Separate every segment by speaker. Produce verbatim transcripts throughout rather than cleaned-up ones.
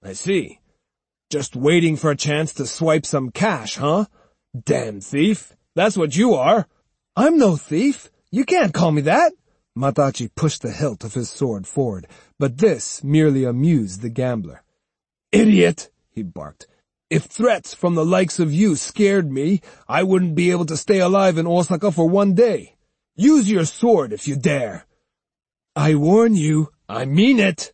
Speaker 1: I see. Just waiting for a chance to swipe some cash, huh? Damn thief. That's what you are. I'm no thief. You can't call me that. Matahachi pushed the hilt of his sword forward, but this merely amused the gambler. Idiot, he barked. If threats from the likes of you scared me, I wouldn't be able to stay alive in Osaka for one day. Use your sword if you dare. I warn you, I mean it.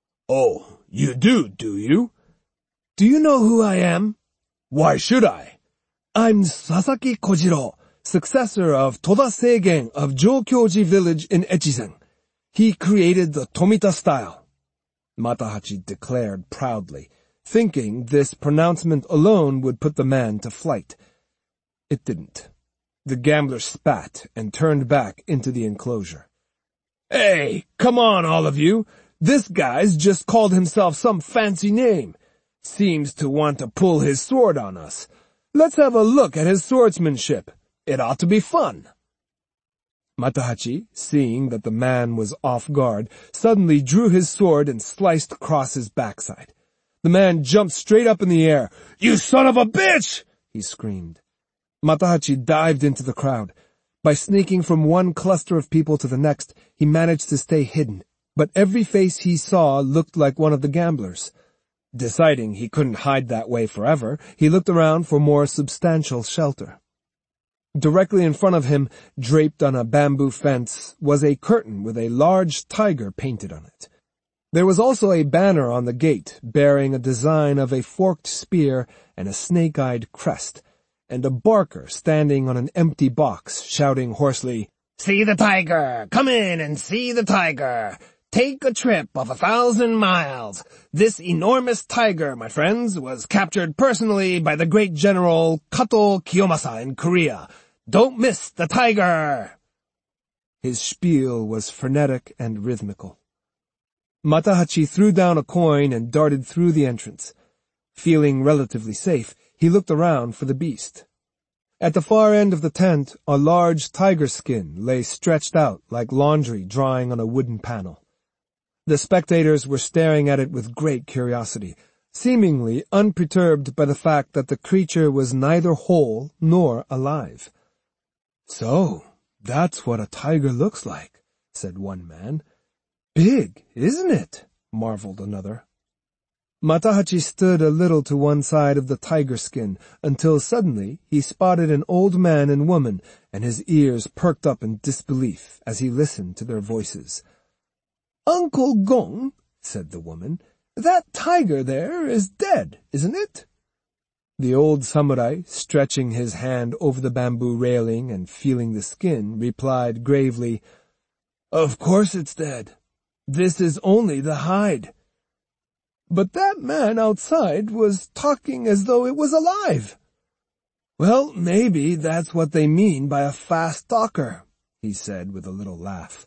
Speaker 1: Oh, you do, do you? Do you know who I am? Why should I? I'm Sasaki Kojiro, successor of Toda Seigen of Jokyoji village in Echizen. He created the Tomita style, Matahachi declared proudly, thinking this pronouncement alone would put the man to flight. It didn't. The gambler spat and turned back into the enclosure. Hey, come on, all of you. This guy's just called himself some fancy name. Seems to want to pull his sword on us. Let's have a look at his swordsmanship. It ought to be fun. Matahachi, seeing that the man was off guard, suddenly drew his sword and sliced across his backside. The man jumped straight up in the air. You son of a bitch! He screamed. Matahachi dived into the crowd. By sneaking from one cluster of people to the next, he managed to stay hidden, but every face he saw looked like one of the gamblers. Deciding he couldn't hide that way forever, he looked around for more substantial shelter. Directly in front of him, draped on a bamboo fence, was a curtain with a large tiger painted on it. There was also a banner on the gate bearing a design of a forked spear and a snake-eyed crest, and a barker standing on an empty box shouting hoarsely, See the tiger! Come in and see the tiger! Take a trip of a thousand miles. This enormous tiger, my friends, was captured personally by the great general Kato Kiyomasa in Korea. Don't miss the tiger! His spiel was frenetic and rhythmical. Matahachi threw down a coin and darted through the entrance. Feeling relatively safe, he looked around for the beast. At the far end of the tent, a large tiger skin lay stretched out like laundry drying on a wooden panel. The spectators were staring at it with great curiosity, seemingly unperturbed by the fact that the creature was neither whole nor alive. So, that's what a tiger looks like, said one man. Big, isn't it? Marveled another. Matahachi stood a little to one side of the tiger skin until suddenly he spotted an old man and woman, and his ears perked up in disbelief as he listened to their voices. Uncle Gong, said the woman, that tiger there is dead, isn't it? The old samurai, stretching his hand over the bamboo railing and feeling the skin, replied gravely, Of course it's dead. This is only the hide. But that man outside was talking as though it was alive. Well, maybe that's what they mean by a fast talker, he said with a little laugh.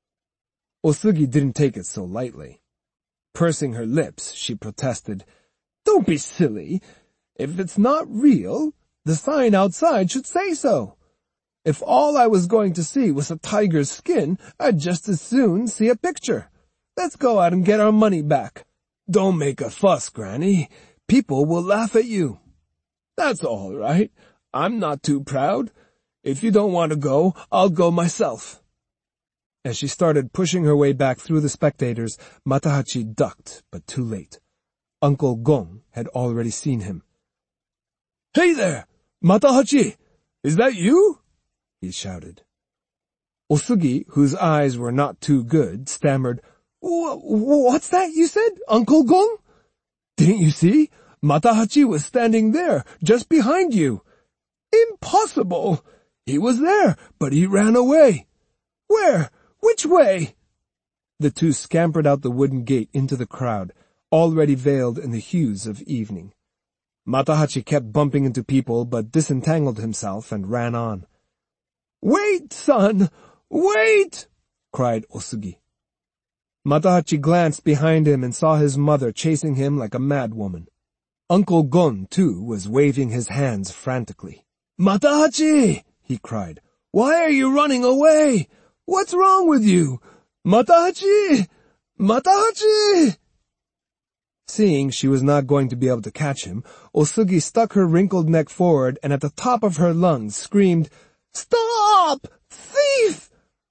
Speaker 1: Osugi didn't take it so lightly. Pursing her lips, she protested, Don't be silly. If it's not real, the sign outside should say so. If all I was going to see was a tiger's skin, I'd just as soon see a picture. Let's go out and get our money back. Don't make a fuss, Granny. People will laugh at you. That's all right. I'm not too proud. If you don't want to go, I'll go myself. As she started pushing her way back through the spectators, Matahachi ducked, but too late. Uncle Gong had already seen him. Hey there, Matahachi! Is that you? He shouted. Osugi, whose eyes were not too good, stammered, What's that you said, Uncle Gong? Didn't you see? Matahachi was standing there, just behind you. Impossible! He was there, but he ran away. Where? Which way? The two scampered out the wooden gate into the crowd, already veiled in the hues of evening. Matahachi kept bumping into people, but disentangled himself and ran on. Wait, son! Wait! Cried Osugi. Matahachi glanced behind him and saw his mother chasing him like a madwoman. Uncle Gon, too, was waving his hands frantically. Matahachi! He cried. Why are you running away? What's wrong with you? Matahachi! Matahachi! Seeing she was not going to be able to catch him, Osugi stuck her wrinkled neck forward and at the top of her lungs screamed, "Stop! Thief!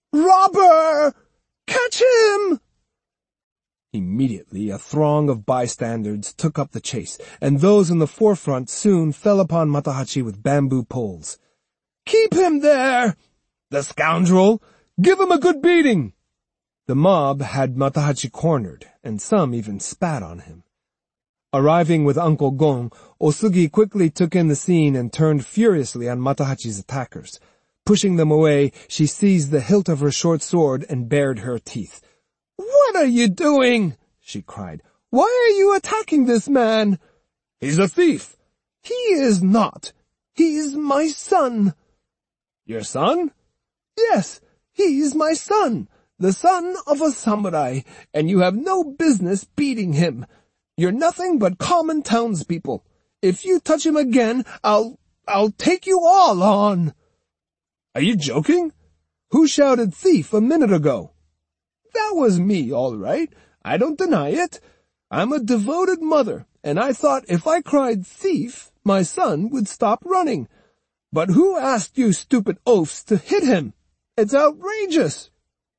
Speaker 1: Robber! Catch him!" Immediately, a throng of bystanders took up the chase, and those in the forefront soon fell upon Matahachi with bamboo poles. "Keep him there! The scoundrel! Give him a good beating!" The mob had Matahachi cornered, and some even spat on him. Arriving with Uncle Gon, Osugi quickly took in the scene and turned furiously on Matahachi's attackers. Pushing them away, she seized the hilt of her short sword and bared her teeth. "What are you doing?" she cried. "Why are you attacking this man?" "He's a thief." "He is not. He's my son." "Your son?" "Yes, he's my son, the son of a samurai, and you have no business beating him. You're nothing but common townspeople. If you touch him again, I'll, I'll take you all on." "Are you joking? Who shouted thief a minute ago?" "That was me, all right. I don't deny it. I'm a devoted mother, and I thought if I cried thief, my son would stop running. But who asked you stupid oafs to hit him? It's outrageous."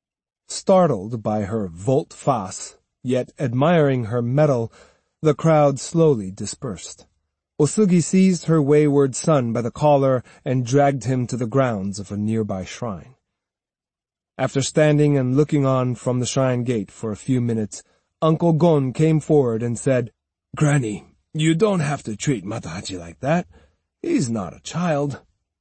Speaker 1: Startled by her volte-face, yet admiring her mettle, the crowd slowly dispersed. Osugi seized her wayward son by the collar and dragged him to the grounds of a nearby shrine. After standing and looking on from the shrine gate for a few minutes, Uncle Gon came forward and said, "Granny, you don't have to treat Matahachi like that. He's not a child."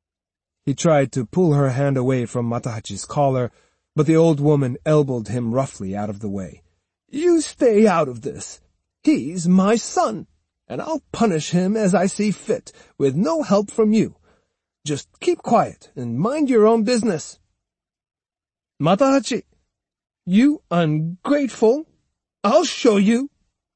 Speaker 1: He tried to pull her hand away from Matahachi's collar, but the old woman elbowed him roughly out of the way. "You stay out of this. He's my son, and I'll punish him as I see fit, with no help from you. Just keep quiet and mind your own business." "Matahachi, you ungrateful! I'll show you!"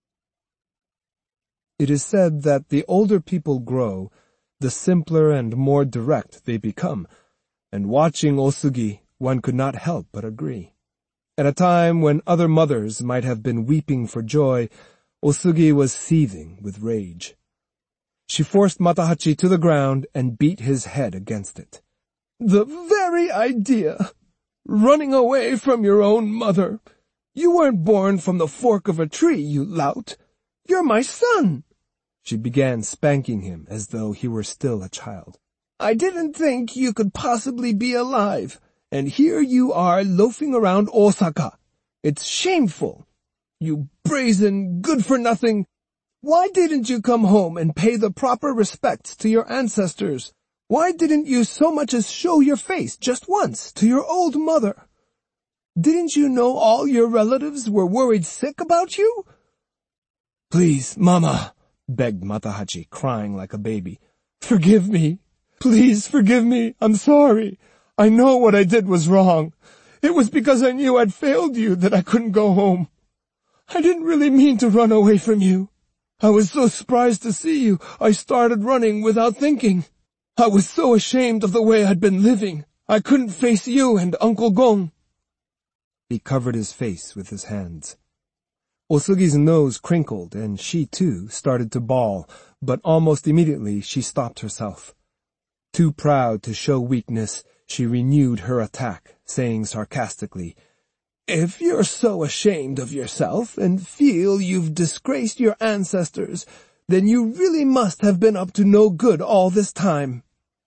Speaker 1: It is said that the older people grow, the simpler and more direct they become, and watching Osugi, one could not help but agree. At a time when other mothers might have been weeping for joy, Osugi was seething with rage. She forced Matahachi to the ground and beat his head against it. "The very idea! Running away from your own mother! You weren't born from the fork of a tree, you lout! You're my son!" She began spanking him as though he were still a child. "I didn't think you could possibly be alive, and here you are loafing around Osaka. It's shameful! You brazen, good-for-nothing! Why didn't you come home and pay the proper respects to your ancestors? Why didn't you so much as show your face just once to your old mother? Didn't you know all your relatives were worried sick about you?" "Please, Mama," begged Matahachi, crying like a baby. "Forgive me. Please forgive me. I'm sorry. I know what I did was wrong. It was because I knew I'd failed you that I couldn't go home. I didn't really mean to run away from you. I was so surprised to see you, I started running without thinking. I was so ashamed of the way I'd been living, I couldn't face you and Uncle Gon." He covered his face with his hands. Osugi's nose crinkled, and she, too, started to bawl, but almost immediately she stopped herself. Too proud to show weakness, she renewed her attack, saying sarcastically, "If you're so ashamed of yourself and feel you've disgraced your ancestors, then you really must have been up to no good all this time."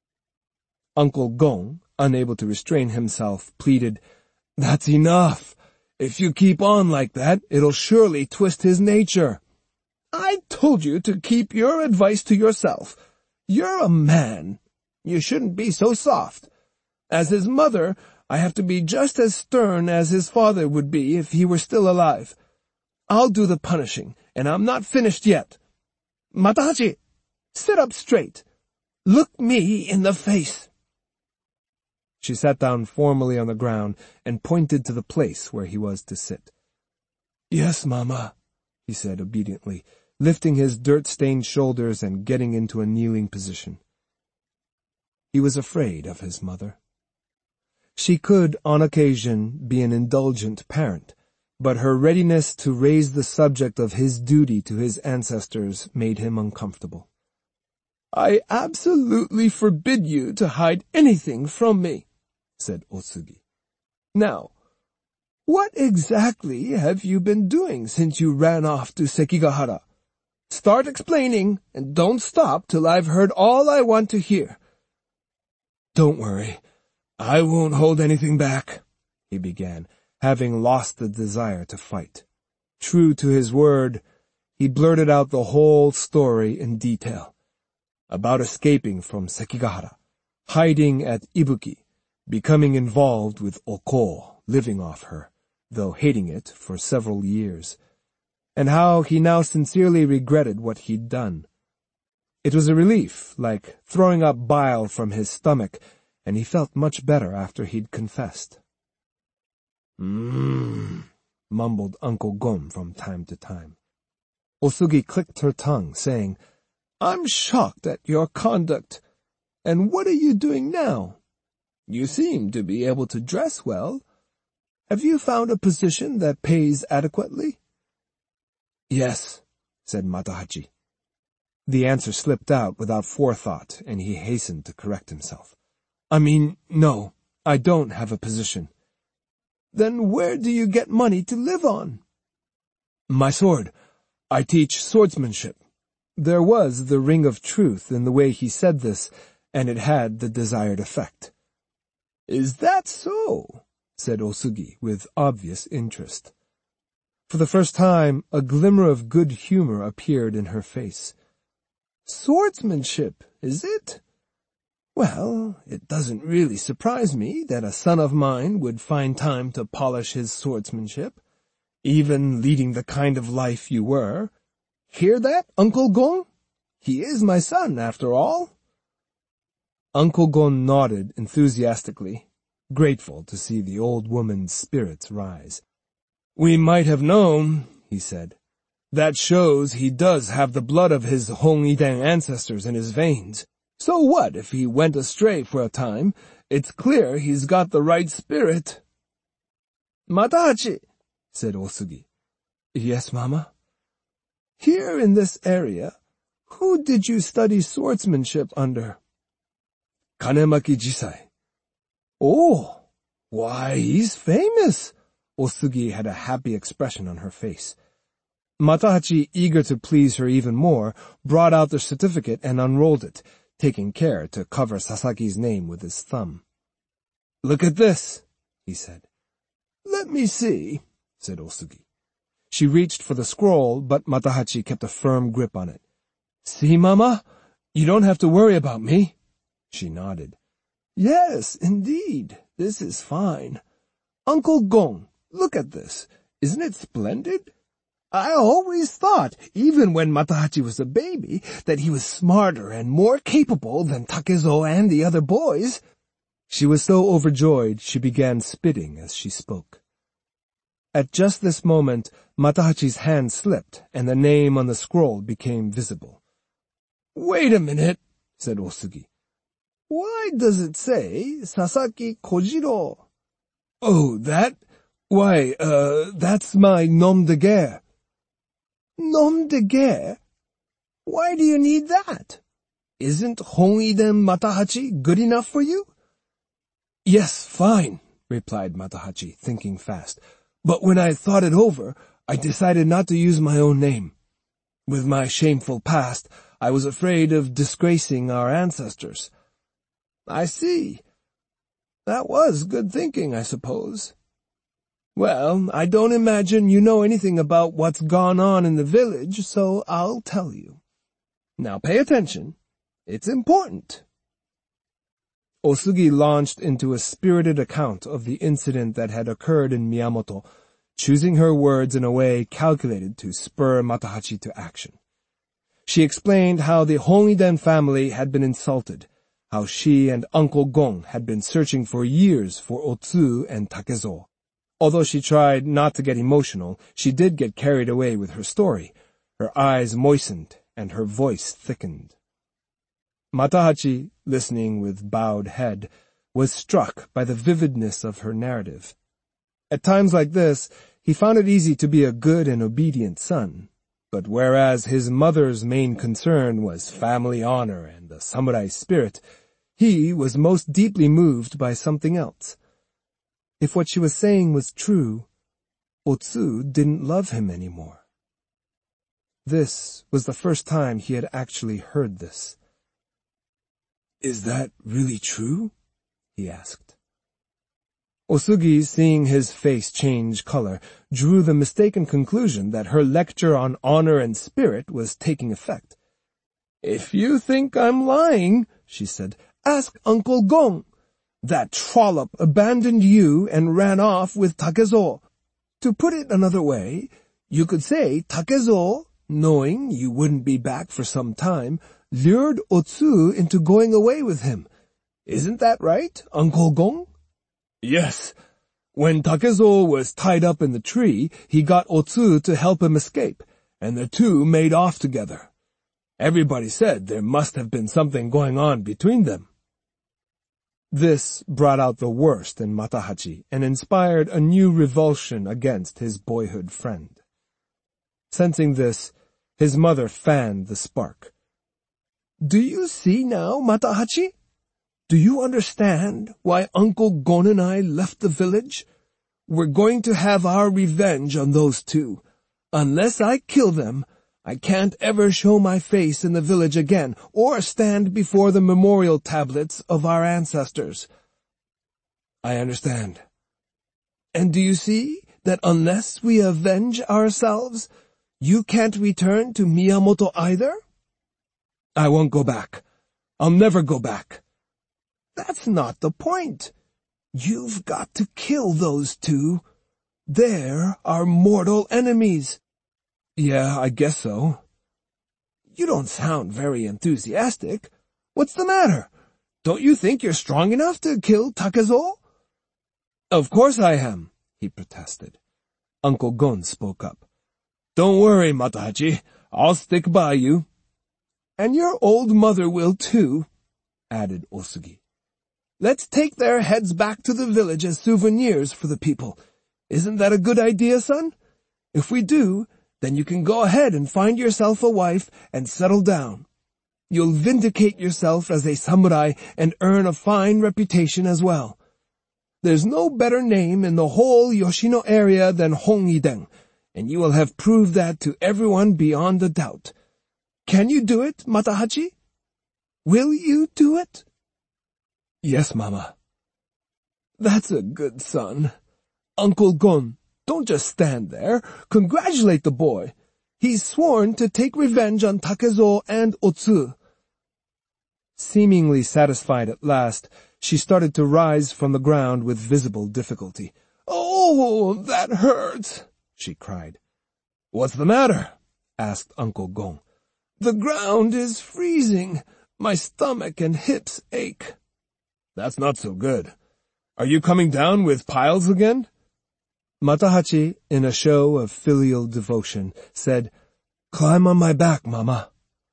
Speaker 1: Uncle Gon, unable to restrain himself, pleaded, "That's enough. If you keep on like that, it'll surely twist his nature." "I told you to keep your advice to yourself. You're a man. You shouldn't be so soft. As his mother, I have to be just as stern as his father would be if he were still alive. I'll do the punishing, and I'm not finished yet. Matahachi, sit up straight. Look me in the face." She sat down formally on the ground and pointed to the place where he was to sit. "Yes, Mama," he said obediently, lifting his dirt-stained shoulders and getting into a kneeling position. He was afraid of his mother. She could, on occasion, be an indulgent parent, but her readiness to raise the subject of his duty to his ancestors made him uncomfortable. "I absolutely forbid you to hide anything from me," said Otsugi. "Now, what exactly have you been doing since you ran off to Sekigahara? Start explaining, and don't stop till I've heard all I want to hear." "Don't worry, I won't hold anything back," he began, having lost the desire to fight. True to his word, he blurted out the whole story in detail. About escaping from Sekigahara, hiding at Ibuki, becoming involved with Oko, living off her, though hating it for several years, and how he now sincerely regretted what he'd done. It was a relief, like throwing up bile from his stomach, and he felt much better after he'd confessed. "Mmm," mumbled Uncle Gon from time to time. Otsugi clicked her tongue, saying, "I'm shocked at your conduct. And what are you doing now? You seem to be able to dress well. Have you found a position that pays adequately?" "Yes," said Matahachi. The answer slipped out without forethought, and he hastened to correct himself. "I mean, no, I don't have a position." "Then where do you get money to live on?" "My sword. I teach swordsmanship." There was the ring of truth in the way he said this, and it had the desired effect. "Is that so?" said Otsugi with obvious interest. For the first time, a glimmer of good humor appeared in her face. "Swordsmanship, is it? Well, it doesn't really surprise me that a son of mine would find time to polish his swordsmanship, even leading the kind of life you were. Hear that, Uncle Gon? He is my son, after all." Uncle Gon nodded enthusiastically, grateful to see the old woman's spirits rise. "We might have known," he said. "That shows he does have the blood of his Hongiden ancestors in his veins. So what if he went astray for a time? It's clear he's got the right spirit." "Matahachi," said Otsugi. "Yes, Mama?" "Here in this area, who did you study swordsmanship under?" "Kanemaki Jisai." "Oh, why, he's famous." Otsugi had a happy expression on her face. Matahachi, eager to please her even more, brought out the certificate and unrolled it, taking care to cover Sasaki's name with his thumb. "Look at this," he said. "Let me see," said Otsugi. She reached for the scroll, but Matahachi kept a firm grip on it. "See, Mama? You don't have to worry about me." She nodded. "Yes, indeed, this is fine. Uncle Gon, look at this. Isn't it splendid? I always thought, even when Matahachi was a baby, that he was smarter and more capable than Takezo and the other boys." She was so overjoyed she began spitting as she spoke. At just this moment, Matahachi's hand slipped, and the name on the scroll became visible. "Wait a minute," said Otsugi. "Why does it say Sasaki Kojiro?" "Oh, that? Why, uh, that's my nom de guerre." "Nom de guerre? Why do you need that? Isn't Hongiden Matahachi good enough for you?" "Yes, fine," replied Matahachi, thinking fast. "But when I thought it over, I decided not to use my own name. With my shameful past, I was afraid of disgracing our ancestors." "I see. That was good thinking, I suppose. Well, I don't imagine you know anything about what's gone on in the village, so I'll tell you. Now pay attention. It's important." Otsugi launched into a spirited account of the incident that had occurred in Miyamoto, choosing her words in a way calculated to spur Matahachi to action. She explained how the Hongiden family had been insulted, how she and Uncle Gon had been searching for years for Otsu and Takezo. Although she tried not to get emotional, she did get carried away with her story. Her eyes moistened and her voice thickened. Matahachi, listening with bowed head, was struck by the vividness of her narrative. At times like this, He found it easy to be a good and obedient son, but whereas his mother's main concern was family honor and the samurai spirit, he was most deeply moved by something else. If what she was saying was true, Otsu didn't love him anymore. This was the first time he had actually heard this. "Is that really true?" he asked. Osugi, seeing his face change color, drew the mistaken conclusion that her lecture on honor and spirit was taking effect. "If you think I'm lying," she said, "ask Uncle Gon. That trollop abandoned you and ran off with Takezo. To put it another way, you could say Takezo, knowing you wouldn't be back for some time, lured Otsu into going away with him. Isn't that right, Uncle Gon?" "Yes. When Takezo was tied up in the tree, he got Otsu to help him escape, and the two made off together. Everybody said there must have been something going on between them." This brought out the worst in Matahachi and inspired a new revulsion against his boyhood friend. Sensing this, his mother fanned the spark. "Do you see now, Matahachi? Do you understand why Uncle Gon and I left the village? We're going to have our revenge on those two. Unless I kill them, I can't ever show my face in the village again or stand before the memorial tablets of our ancestors." "I understand." "And do you see that unless we avenge ourselves, you can't return to Miyamoto either?" "I won't go back. I'll never go back." "That's not the point. You've got to kill those two. They're our mortal enemies." "Yeah, I guess so." "You don't sound very enthusiastic. What's the matter? Don't you think you're strong enough to kill Takezo?" "Of course I am," he protested. Uncle Gon spoke up. "Don't worry, Matahachi. I'll stick by you." "And your old mother will too," added Osugi. "Let's take their heads back to the village as souvenirs for the people. Isn't that a good idea, son? If we do, then you can go ahead and find yourself a wife and settle down. You'll vindicate yourself as a samurai and earn a fine reputation as well. There's no better name in the whole Yoshino area than Hongiden, and you will have proved that to everyone beyond a doubt. Can you do it, Matahachi? Will you do it?" "Yes, Mama." "That's a good son. Uncle Gon, don't just stand there. Congratulate the boy. He's sworn to take revenge on Takezo and Otsu." Seemingly satisfied at last, she started to rise from the ground with visible difficulty. "Oh, that hurts," she cried. "What's the matter?" asked Uncle Gon. "The ground is freezing. My stomach and hips ache." "That's not so good. Are you coming down with piles again?" Matahachi, in a show of filial devotion, said, "Climb on my back, Mama."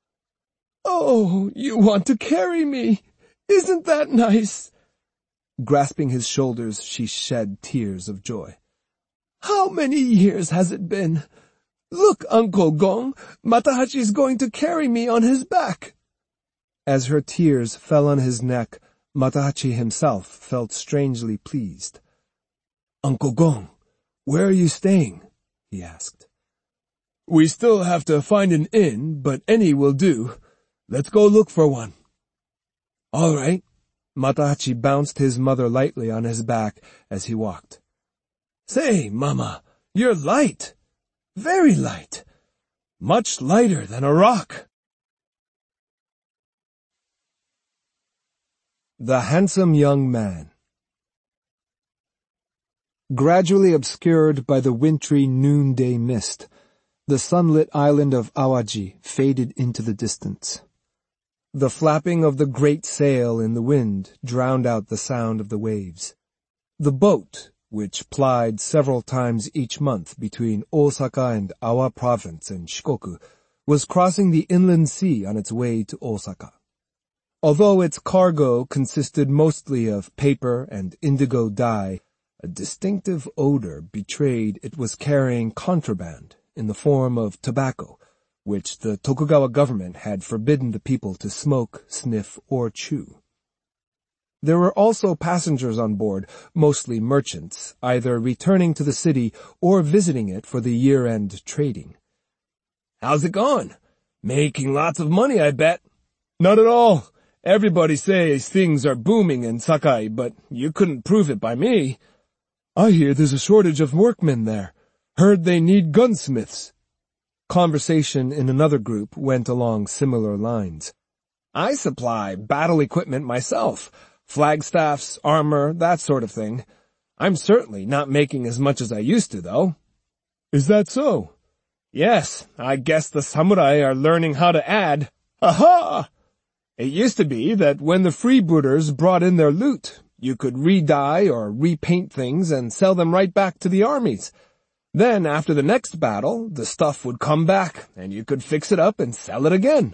Speaker 1: "Oh, you want to carry me. Isn't that nice?" Grasping his shoulders, she shed tears of joy. "How many years has it been? Look, Uncle Gon, Matahachi's going to carry me on his back." As her tears fell on his neck, Matahachi himself felt strangely pleased. "Uncle Gon, where are you staying?" he asked. "We still have to find an inn, but any will do. Let's go look for one." "All right." Matahachi bounced his mother lightly on his back as he walked. "Say, Mama, you're light. Very light. Much lighter than a rock." The Handsome Young Man. Gradually obscured by the wintry noonday mist, the sunlit island of Awaji faded into the distance. The flapping of the great sail in the wind drowned out the sound of the waves. The boat, which plied several times each month between Osaka and Awa province and Shikoku, was crossing the inland sea on its way to Osaka. Although its cargo consisted mostly of paper and indigo dye, A distinctive odor betrayed it was carrying contraband in the form of tobacco, which the Tokugawa government had forbidden the people to smoke, sniff, or chew. There were also passengers on board, mostly merchants, either returning to the city or visiting it for the year-end trading. "How's it going? Making lots of money, I bet." "Not at all. Everybody says things are booming in Sakai, but you couldn't prove it by me." "I hear there's a shortage of workmen there. Heard they need gunsmiths." Conversation in another group went along similar lines. "I supply battle equipment myself, flagstaffs, armor, that sort of thing. I'm certainly not making as much as I used to, though." "Is that so?" "Yes, I guess the samurai are learning how to add. Aha! It used to be that when the freebooters brought in their loot, you could re-dye or repaint things and sell them right back to the armies. Then, after the next battle, the stuff would come back, and you could fix it up and sell it again."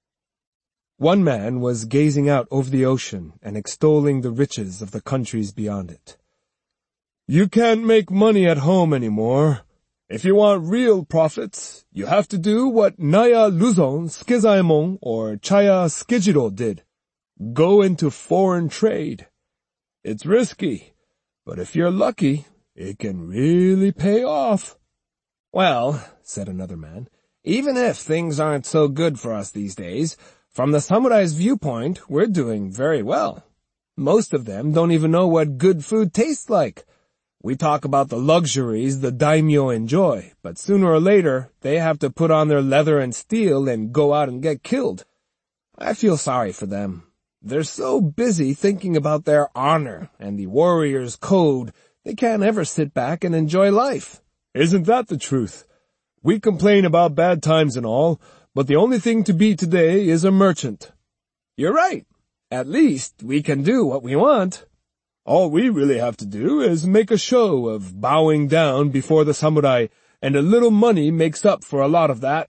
Speaker 1: One man was gazing out over the ocean and extolling the riches of the countries beyond it. "You can't make money at home anymore. If you want real profits, you have to do what Naya Luzon Skezaemon or Chaya Skejiro did. Go into foreign trade. It's risky, but if you're lucky, it can really pay off." "Well," said another man, "even if things aren't so good for us these days, from the samurai's viewpoint, we're doing very well. Most of them don't even know what good food tastes like. We talk about the luxuries the daimyo enjoy, but sooner or later, they have to put on their leather and steel and go out and get killed. I feel sorry for them. They're so busy thinking about their honor and the warrior's code, they can't ever sit back and enjoy life." "Isn't that the truth? We complain about bad times and all, but the only thing to be today is a merchant." "You're right. At least we can do what we want. All we really have to do is make a show of bowing down before the samurai, and a little money makes up for a lot of that.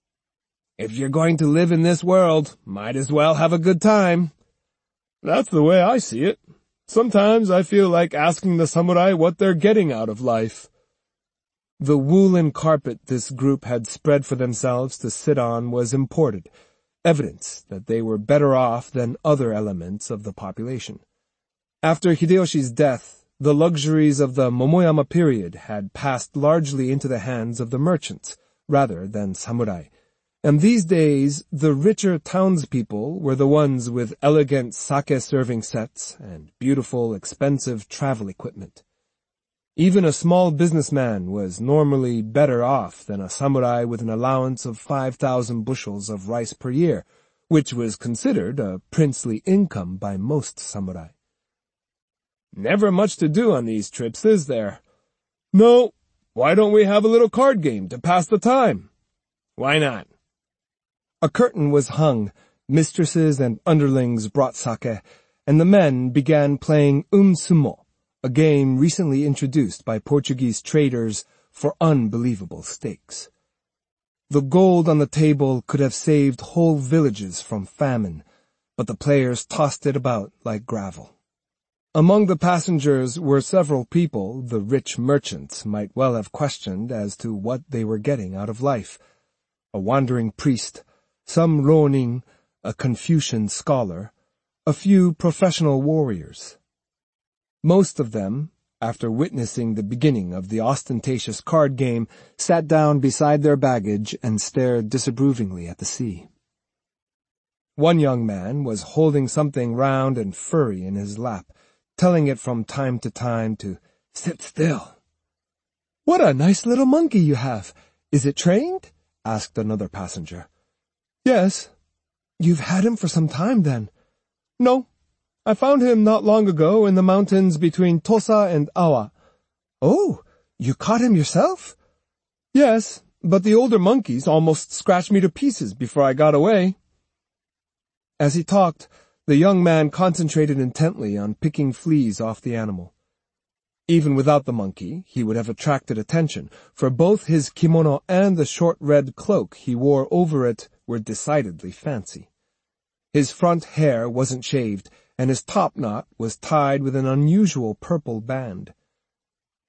Speaker 1: If you're going to live in this world, might as well have a good time." "That's the way I see it. Sometimes I feel like asking the samurai what they're getting out of life." The woolen carpet this group had spread for themselves to sit on was imported, evidence that they were better off than other elements of the population. After Hideyoshi's death, the luxuries of the Momoyama period had passed largely into the hands of the merchants, rather than samurai, and these days the richer townspeople were the ones with elegant sake-serving sets and beautiful, expensive travel equipment. Even a small businessman was normally better off than a samurai with an allowance of five thousand bushels of rice per year, which was considered a princely income by most samurai. "Never much to do on these trips, is there?" "No. Why don't we have a little card game to pass the time?" "Why not?" A curtain was hung, mistresses and underlings brought sake, and the men began playing umsumo, a game recently introduced by Portuguese traders for unbelievable stakes. The gold on the table could have saved whole villages from famine, but the players tossed it about like gravel. Among the passengers were several people the rich merchants might well have questioned as to what they were getting out of life. A wandering priest, some ronin, a Confucian scholar, a few professional warriors. Most of them, after witnessing the beginning of the ostentatious card game, sat down beside their baggage and stared disapprovingly at the sea. One young man was holding something round and furry in his lap, telling it from time to time to sit still. "What a nice little monkey you have. Is it trained?" asked another passenger. "Yes." "You've had him for some time, then?" "No. I found him not long ago in the mountains between Tosa and Awa." "Oh, you caught him yourself?" "Yes, but the older monkeys almost scratched me to pieces before I got away." As he talked, the young man concentrated intently on picking fleas off the animal. Even without the monkey, he would have attracted attention, for both his kimono and the short red cloak he wore over it were decidedly fancy. His front hair wasn't shaved, and his top knot was tied with an unusual purple band.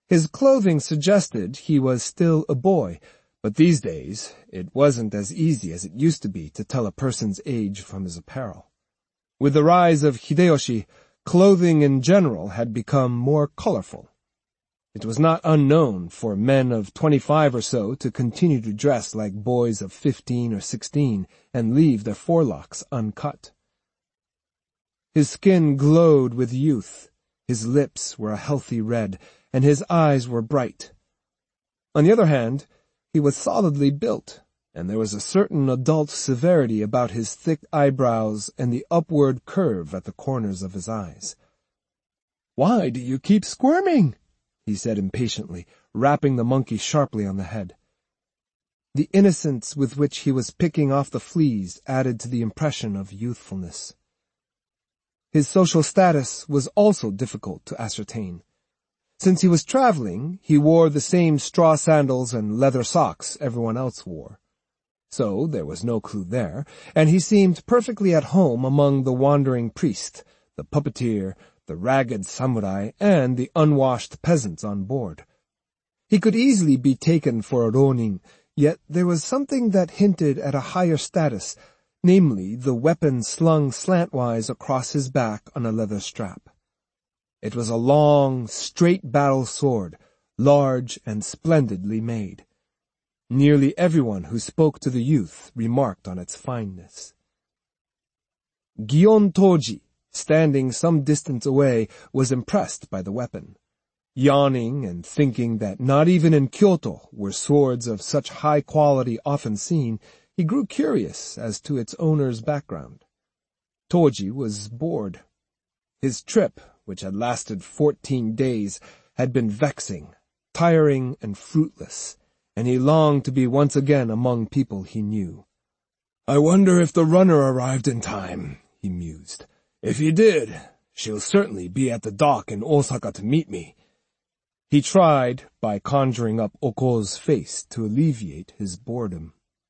Speaker 1: His clothing suggested he was still a boy, but these days it wasn't as easy as it used to be to tell a person's age from his apparel. With the rise of Hideyoshi, clothing in general had become more colorful. It was not unknown for men of twenty-five or so to continue to dress like boys of fifteen or sixteen and leave their forelocks uncut. His skin glowed with youth, his lips were a healthy red, and his eyes were bright. On the other hand, he was solidly built, and there was a certain adult severity about his thick eyebrows and the upward curve at the corners of his eyes. "Why do you keep squirming?" he said impatiently, rapping the monkey sharply on the head. The innocence with which he was picking off the fleas added to the impression of youthfulness. His social status was also difficult to ascertain. Since he was traveling, he wore the same straw sandals and leather socks everyone else wore. So there was no clue there, and he seemed perfectly at home among the wandering priest, the puppeteer, the ragged samurai, and the unwashed peasants on board. He could easily be taken for a ronin, yet there was something that hinted at a higher status, namely the weapon slung slantwise across his back on a leather strap. It was a long, straight battle sword, large and splendidly made. Nearly everyone who spoke to the youth remarked on its fineness. Gion Toji, standing some distance away, was impressed by the weapon. Yawning and thinking that not even in Kyoto were swords of such high quality often seen, he grew curious as to its owner's background. Toji was bored. His trip, which had lasted fourteen days, had been vexing, tiring, and fruitless, and he longed to be once again among people he knew. "I wonder if the runner arrived in time," he mused. "If he did, she'll certainly be at the dock in Osaka to meet me." He tried, by conjuring up Oko's face, to alleviate his boredom.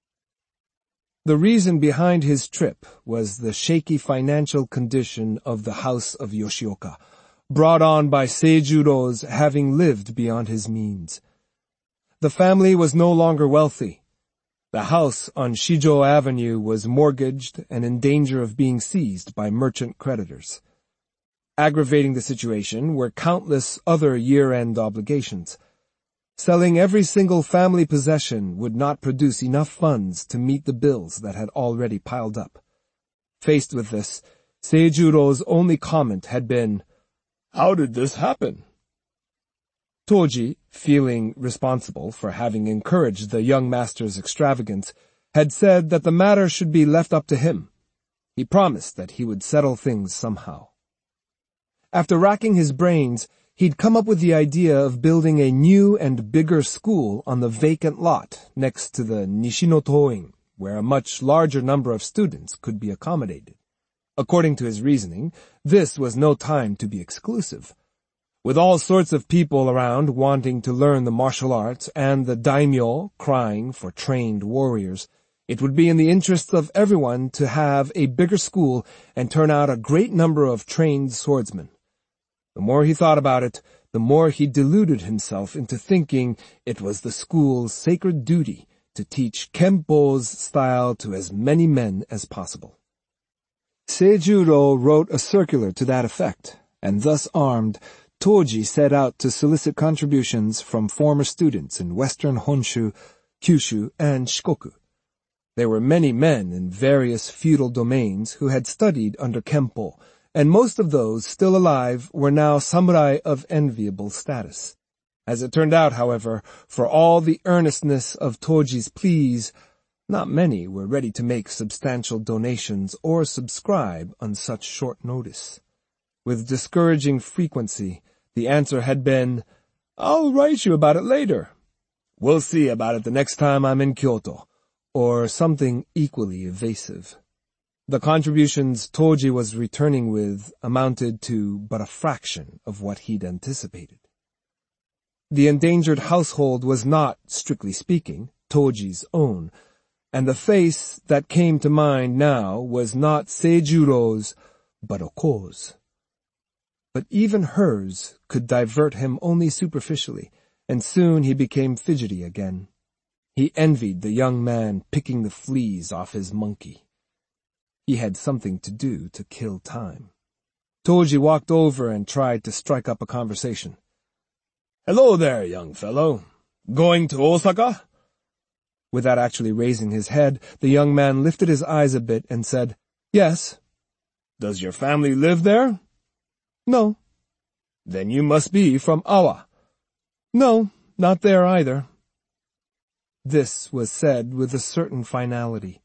Speaker 1: The reason behind his trip was the shaky financial condition of the house of Yoshioka, brought on by Seijuro's having lived beyond his means. The family was no longer wealthy. The house on Shijo Avenue was mortgaged and in danger of being seized by merchant creditors. Aggravating the situation were countless other year-end obligations. Selling every single family possession would not produce enough funds to meet the bills that had already piled up. Faced with this, Seijuro's only comment had been, "How did this happen?" Toji, feeling responsible for having encouraged the young master's extravagance, had said that the matter should be left up to him. He promised that he would settle things somehow. After racking his brains, he'd come up with the idea of building a new and bigger school on the vacant lot next to the Nishino Toin, where a much larger number of students could be accommodated. According to his reasoning, this was no time to be exclusive. With all sorts of people around wanting to learn the martial arts and the daimyo crying for trained warriors, it would be in the interests of everyone to have a bigger school and turn out a great number of trained swordsmen. The more he thought about it, the more he deluded himself into thinking it was the school's sacred duty to teach Kempo's style to as many men as possible. Seijuro wrote a circular to that effect, and thus armed, Toji set out to solicit contributions from former students in western Honshu, Kyushu, and Shikoku. There were many men in various feudal domains who had studied under Kempo, and most of those still alive were now samurai of enviable status. As it turned out, however, for all the earnestness of Toji's pleas, not many were ready to make substantial donations or subscribe on such short notice. With discouraging frequency, the answer had been, "I'll write you about it later." "We'll see about it the next time I'm in Kyoto," or something equally evasive. The contributions Toji was returning with amounted to but a fraction of what he'd anticipated. The endangered household was not, strictly speaking, Toji's own, and the face that came to mind now was not Seijuro's, but Oko's. but even hers could divert him only superficially, and soon he became fidgety again. He envied the young man picking the fleas off his monkey. He had something to do to kill time. Toji walked over and tried to strike up a conversation. "Hello there, young fellow. Going to Osaka?" Without actually raising his head, the young man lifted his eyes a bit and said, "Yes." "Does your family live there?" "No." "Then you must be from Awa." "No, not there either." This was said with a certain finality.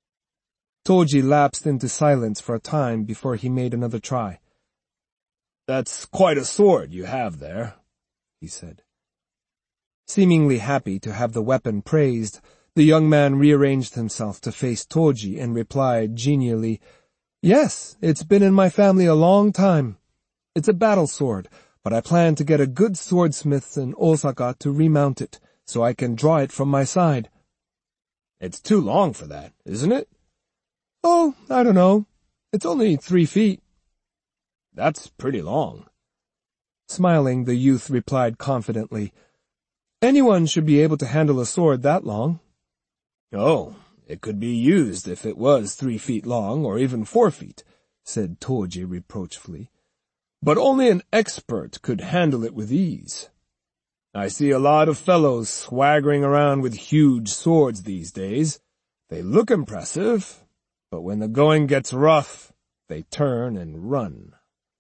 Speaker 1: Toji lapsed into silence for a time before he made another try. "That's quite a sword you have there," he said. Seemingly happy to have the weapon praised, the young man rearranged himself to face Toji and replied genially, "Yes, it's been in my family a long time. It's a battle sword, but I plan to get a good swordsmith in Osaka to remount it, so I can draw it from my side." "It's too long for that, isn't it?" "Oh, I don't know. It's only three feet." "That's pretty long." Smiling, the youth replied confidently, "Anyone should be able to handle a sword that long." "Oh, it could be used if it was three feet long, or even four feet," said Toji reproachfully. "But only an expert could handle it with ease. I see a lot of fellows swaggering around with huge swords these days. They look impressive, but when the going gets rough, they turn and run."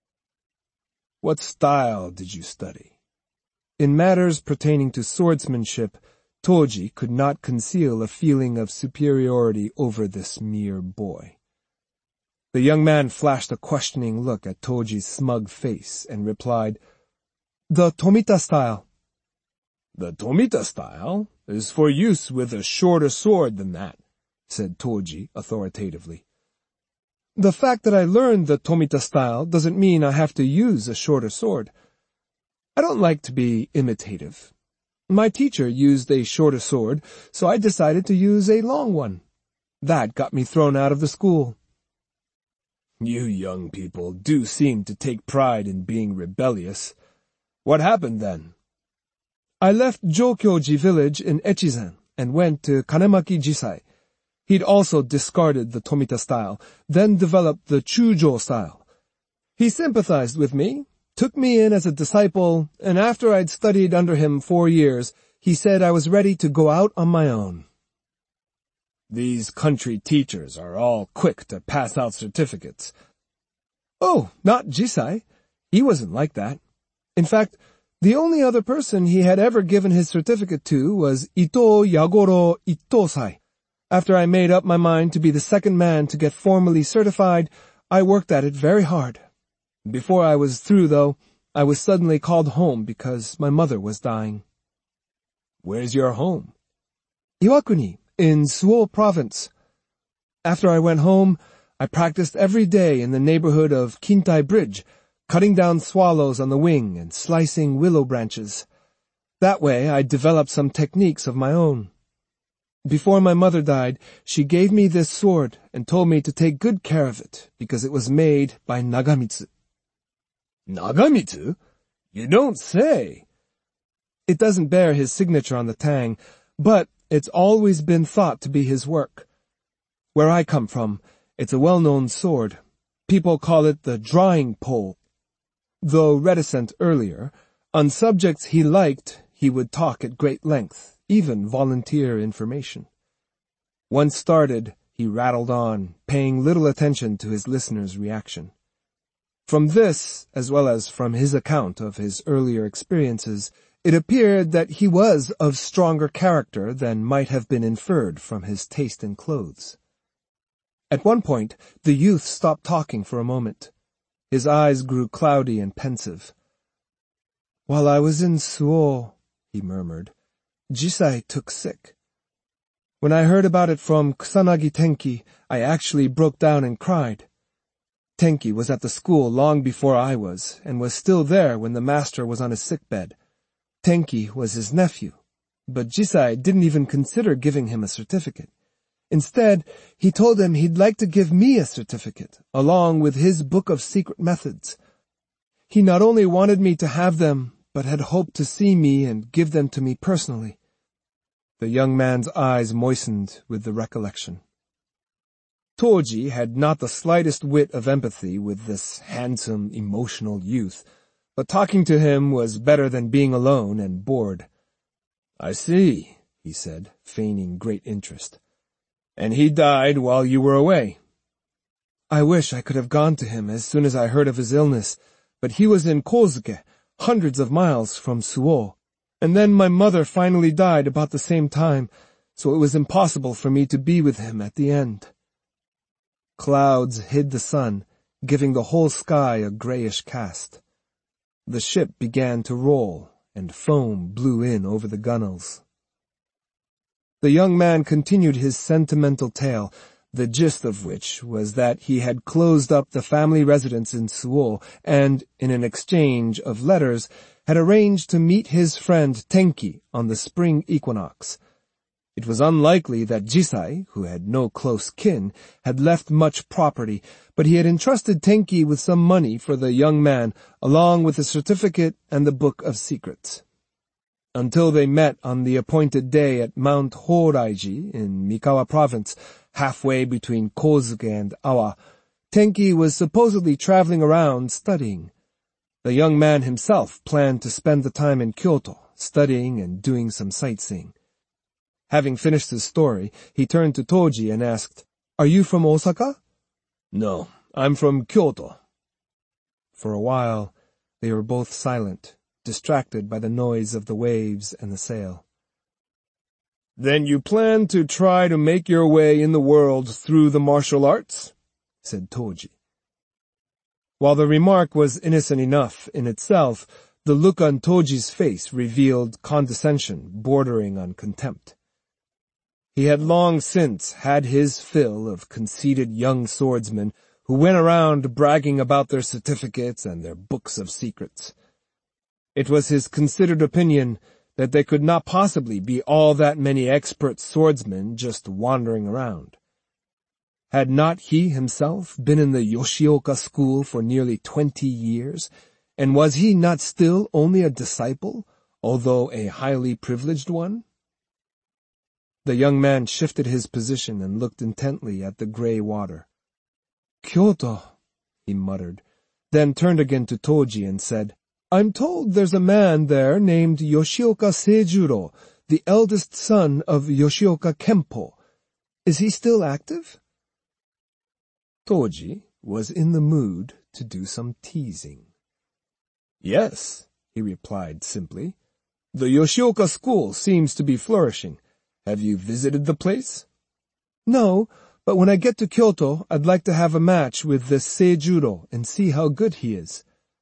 Speaker 1: "What style did you study?" In matters pertaining to swordsmanship, Toji could not conceal a feeling of superiority over this mere boy. The young man flashed a questioning look at Toji's smug face and replied, "The Tomita style." "The Tomita style is for use with a shorter sword than that," said Toji authoritatively. "The fact that I learned the Tomita style doesn't mean I have to use a shorter sword. I don't like to be imitative. My teacher used a shorter sword, so I decided to use a long one. That got me thrown out of the school." "You young people do seem to take pride in being rebellious. What happened then?" "I left Jokyoji village in Echizen and went to Kanemaki Jisai. He'd also discarded the Tomita style, then developed the Chujo style. He sympathized with me, took me in as a disciple, and after I'd studied under him four years, he said I was ready to go out on my own." "These country teachers are all quick to pass out certificates." "Oh, not Jisai. He wasn't like that. In fact, the only other person he had ever given his certificate to was Ito Yagoro Itosai. After I made up my mind to be the second man to get formally certified, I worked at it very hard. Before I was through, though, I was suddenly called home because my mother was dying." "Where's your home?" "Iwakuni, in Suo Province. After I went home, I practiced every day in the neighborhood of Kintai Bridge, cutting down swallows on the wing and slicing willow branches. That way I developed some techniques of my own. Before my mother died, she gave me this sword and told me to take good care of it because it was made by Nagamitsu." "Nagamitsu? You don't say." "It doesn't bear his signature on the tang, but it's always been thought to be his work. Where I come from, it's a well-known sword. People call it the drawing pole." Though reticent earlier, on subjects he liked, he would talk at great length, even volunteer information. Once started, he rattled on, paying little attention to his listener's reaction. From this, as well as from his account of his earlier experiences, it appeared that he was of stronger character than might have been inferred from his taste in clothes. At one point, the youth stopped talking for a moment. His eyes grew cloudy and pensive. "While I was in Suo," he murmured, "Jisai took sick. When I heard about it from Kusanagi Tenki, I actually broke down and cried. Tenki was at the school long before I was, and was still there when the master was on his sickbed. Tenki was his nephew, but Jisai didn't even consider giving him a certificate. Instead, he told him he'd like to give me a certificate, along with his book of secret methods. He not only wanted me to have them, but had hoped to see me and give them to me personally. The young man's eyes moistened with the recollection. Toji had not the slightest whit of empathy with this handsome, emotional youth, but talking to him was better than being alone and bored. "I see," he said, feigning great interest. "And he died while you were away." "I wish I could have gone to him as soon as I heard of his illness, but he was in Kozuke, hundreds of miles from Suo, and then my mother finally died about the same time, so it was impossible for me to be with him at the end." Clouds hid the sun, giving the whole sky a grayish cast. The ship began to roll, and foam blew in over the gunwales. The young man continued his sentimental tale, the gist of which was that he had closed up the family residence in Suo and, in an exchange of letters, had arranged to meet his friend Tenki on the spring equinox. It was unlikely that Jisai, who had no close kin, had left much property, but he had entrusted Tenki with some money for the young man, along with a certificate and the Book of Secrets. Until they met on the appointed day at Mount Horaiji in Mikawa Province, halfway between Kozuke and Awa, Tenki was supposedly traveling around studying. The young man himself planned to spend the time in Kyoto, studying and doing some sightseeing. Having finished his story, he turned to Toji and asked, "Are you from Osaka?" "No, I'm from Kyoto." For a while, they were both silent, distracted by the noise of the waves and the sail. "Then you plan to try to make your way in the world through the martial arts?" said Toji. While the remark was innocent enough in itself, the look on Toji's face revealed condescension bordering on contempt. He had long since had his fill of conceited young swordsmen who went around bragging about their certificates and their books of secrets. It was his considered opinion that there could not possibly be all that many expert swordsmen just wandering around. Had not he himself been in the Yoshioka school for nearly twenty years, and was he not still only a disciple, although a highly privileged one? The young man shifted his position and looked intently at the gray water. "Kyoto," he muttered, then turned again to Toji and said, "I'm told there's a man there named Yoshioka Seijuro, the eldest son of Yoshioka Kempo. Is he still active?" Toji was in the mood to do some teasing. "Yes," he replied simply. "The Yoshioka school seems to be flourishing. Have you visited the place?" "No, but when I get to Kyoto, I'd like to have a match with this Seijuro and see how good he is."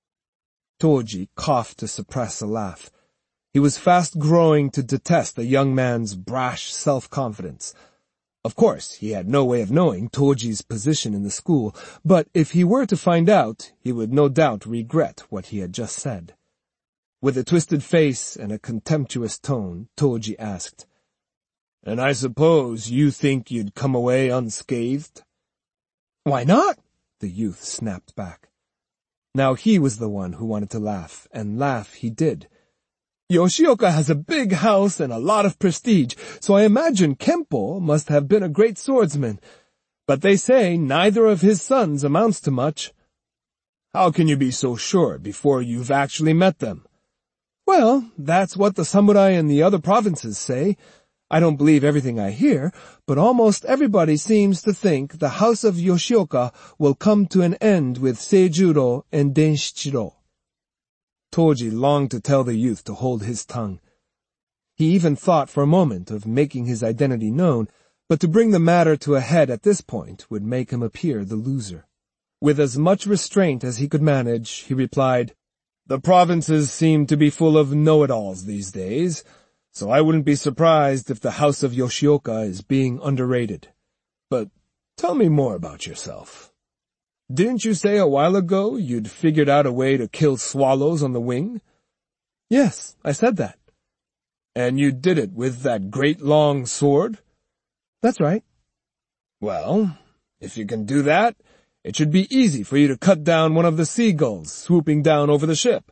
Speaker 1: Toji coughed to suppress a laugh. He was fast growing to detest the young man's brash self-confidence. Of course, he had no way of knowing Toji's position in the school, but if he were to find out, he would no doubt regret what he had just said. With a twisted face and a contemptuous tone, Toji asked, "And I suppose you think you'd come away unscathed?" "Why not?" the youth snapped back. Now he was the one who wanted to laugh, and laugh he did. "Yoshioka has a big house and a lot of prestige, so I imagine Kempo must have been a great swordsman. But they say neither of his sons amounts to much." "How can you be so sure before you've actually met them?" "Well, that's what the samurai in the other provinces say. I don't believe everything I hear, but almost everybody seems to think the house of Yoshioka will come to an end with Seijuro and Denshichiro." Toji longed to tell the youth to hold his tongue. He even thought for a moment of making his identity known, but to bring the matter to a head at this point would make him appear the loser. With as much restraint as he could manage, he replied, "The provinces seem to be full of know-it-alls these days, so I wouldn't be surprised if the house of Yoshioka is being underrated. But tell me more about yourself. Didn't you say a while ago you'd figured out a way to kill swallows on the wing?" "Yes, I said that." "And you did it with that great long sword?" "That's right." "Well, if you can do that, It should be easy for you to cut down one of the seagulls swooping down over the ship."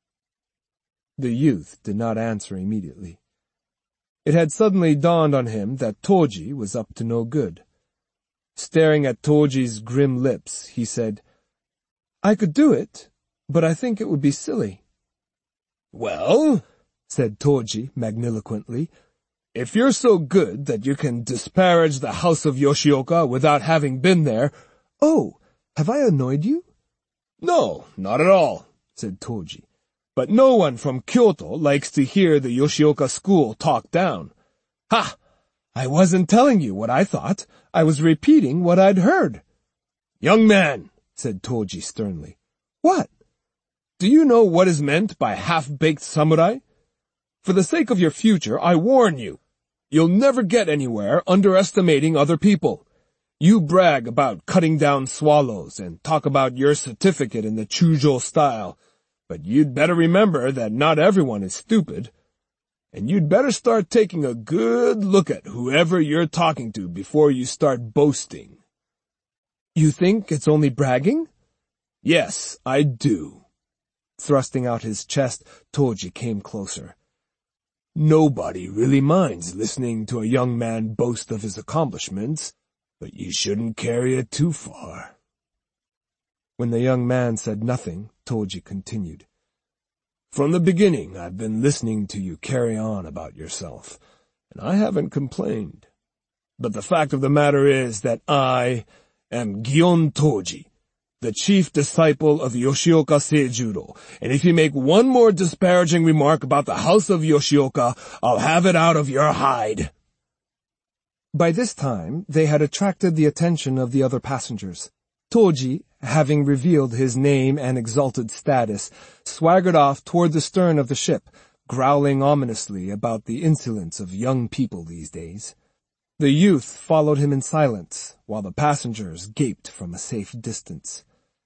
Speaker 1: The youth did not answer immediately. It had suddenly dawned on him that Toji was up to no good. Staring at Toji's grim lips, he said, "I could do it, but I think it would be silly." "Well," said Toji magniloquently, "if you're so good that you can disparage the house of Yoshioka without having been there—" "Oh, have I annoyed you?" "No, not at all," said Toji. "But no one from Kyoto likes to hear the Yoshioka school talked down." "Ha! I wasn't telling you what I thought. I was repeating what I'd heard." "Young man," said Toji sternly. "What?" "Do you know what is meant by half-baked samurai? For the sake of your future, I warn you. You'll never get anywhere underestimating other people. You brag about cutting down swallows and talk about your certificate in the Chujo style, but you'd better remember that not everyone is stupid. And you'd better start taking a good look at whoever you're talking to before you start boasting." "You think it's only bragging?" "Yes, I do." Thrusting out his chest, Toji came closer. "Nobody really minds listening to a young man boast of his accomplishments, but you shouldn't carry it too far." When the young man said nothing, Toji continued. "From the beginning, I've been listening to you carry on about yourself, and I haven't complained. But the fact of the matter is that I am Gion Toji, the chief disciple of Yoshioka Seijuro, and if you make one more disparaging remark about the house of Yoshioka, I'll have it out of your hide." By this time, they had attracted the attention of the other passengers. Toji, having revealed his name and exalted status, swaggered off toward the stern of the ship, growling ominously about the insolence of young people these days. The youth followed him in silence, while the passengers gaped from a safe distance.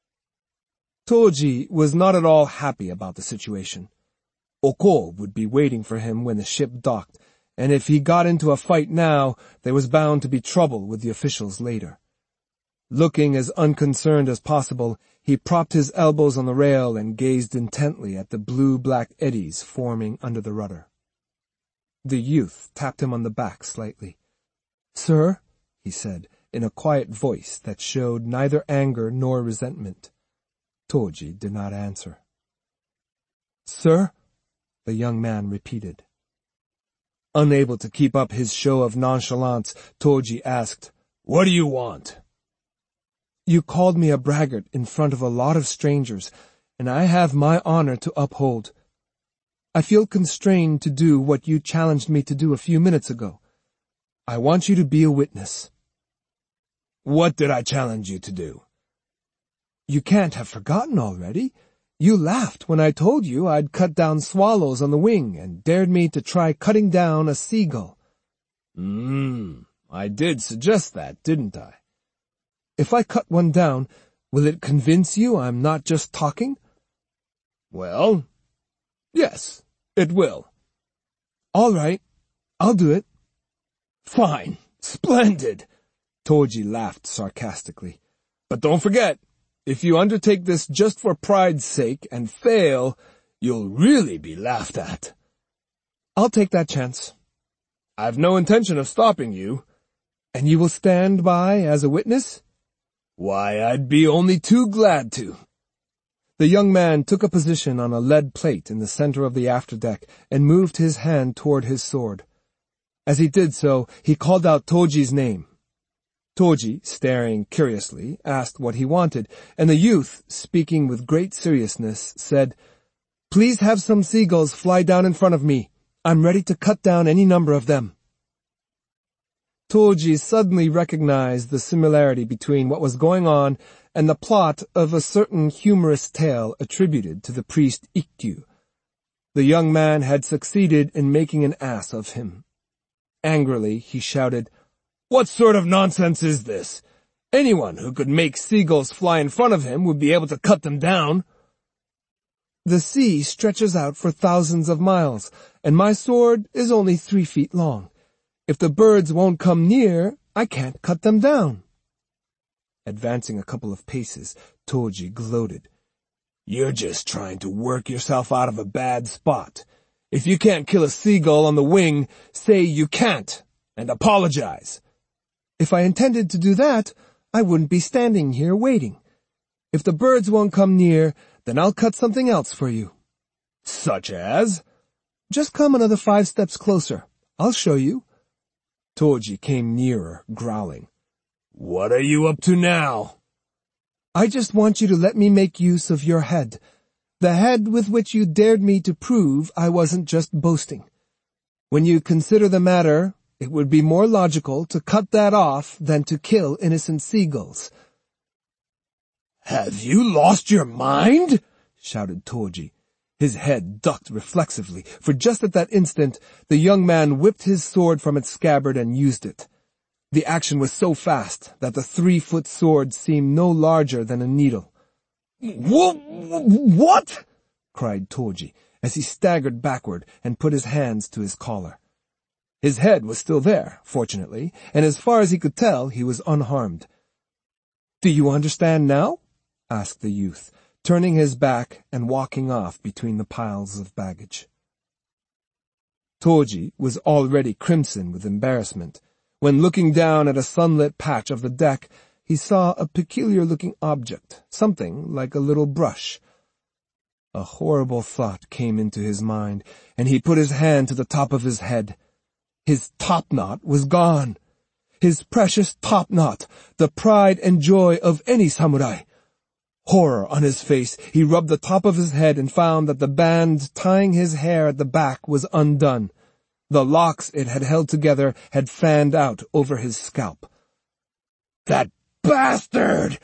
Speaker 1: Toji was not at all happy about the situation. Oko would be waiting for him when the ship docked, and if he got into a fight now, there was bound to be trouble with the officials later. Looking as unconcerned as possible, he propped his elbows on the rail and gazed intently at the blue-black eddies forming under the rudder. The youth tapped him on the back slightly. "Sir," he said, in a quiet voice that showed neither anger nor resentment. Toji did not answer. "Sir?" the young man repeated. Unable to keep up his show of nonchalance, Toji asked, "What do you want?" "You called me a braggart in front of a lot of strangers, and I have my honor to uphold. I feel constrained to do what you challenged me to do a few minutes ago. I want you to be a witness." "What did I challenge you to do?" "You can't have forgotten already. You laughed when I told you I'd cut down swallows on the wing and dared me to try cutting down a seagull." Hmm, I did suggest that, didn't I?" "If I cut one down, will it convince you I'm not just talking?" "Well, yes, it will." "All right, I'll do it." "Fine, splendid," Toji laughed sarcastically. "But don't forget, if you undertake this just for pride's sake and fail, you'll really be laughed at." "I'll take that chance." "I've no intention of stopping you." "And you will stand by as a witness?" "Why, I'd be only too glad to." The young man took a position on a lead plate in the center of the afterdeck and moved his hand toward his sword. As he did so, he called out Toji's name. Toji, staring curiously, asked what he wanted, and the youth, speaking with great seriousness, said, "Please have some seagulls fly down in front of me. I'm ready to cut down any number of them." Toji suddenly recognized the similarity between what was going on and the plot of a certain humorous tale attributed to the priest Ikkyu. The young man had succeeded in making an ass of him. Angrily, he shouted, "What sort of nonsense is this? Anyone who could make seagulls fly in front of him would be able to cut them down." "The sea stretches out for thousands of miles, and my sword is only three feet long. If the birds won't come near, I can't cut them down." Advancing a couple of paces, Toji gloated. You're just trying to work yourself out of a bad spot. If you can't kill a seagull on the wing, say you can't, and apologize. If I intended to do that, I wouldn't be standing here waiting. If the birds won't come near, then I'll cut something else for you. Such as? Just come another five steps closer. I'll show you. Toji came nearer, growling. What are you up to now? I just want you to let me make use of your head. The head with which you dared me to prove I wasn't just boasting. When you consider the matter, it would be more logical to cut that off than to kill innocent seagulls. Have you lost your mind? Shouted Toji. His head ducked reflexively, for just at that instant the young man whipped his sword from its scabbard and used it. The action was so fast that the three-foot sword seemed no larger than a needle. What? Cried Toji, as he staggered backward and put his hands to his collar. His head was still there, fortunately, and as far as he could tell, he was unharmed. Do you understand now? Asked the youth, turning his back and walking off between the piles of baggage. Toji was already crimson with embarrassment, when looking down at a sunlit patch of the deck, he saw a peculiar-looking object, something like a little brush. A horrible thought came into his mind, and he put his hand to the top of his head. His topknot was gone. His precious topknot, the pride and joy of any samurai. Horror on his face, he rubbed the top of his head and found that the band tying his hair at the back was undone. The locks it had held together had fanned out over his scalp. That bastard!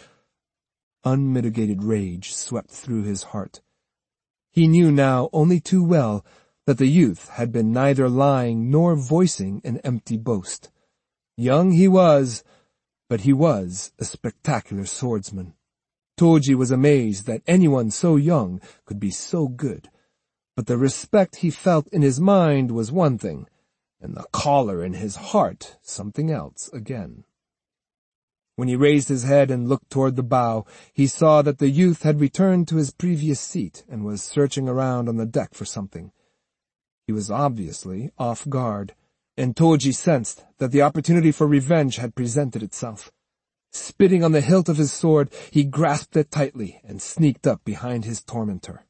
Speaker 1: Unmitigated rage swept through his heart. He knew now only too well that the youth had been neither lying nor voicing an empty boast. Young he was, but he was a spectacular swordsman. Toji was amazed that anyone so young could be so good, but the respect he felt in his mind was one thing, and the choler in his heart something else again. When he raised his head and looked toward the bow, he saw that the youth had returned to his previous seat and was searching around on the deck for something. He was obviously off guard, and Toji sensed that the opportunity for revenge had presented itself. Spitting on the hilt of his sword, he grasped it tightly and sneaked up behind his tormentor.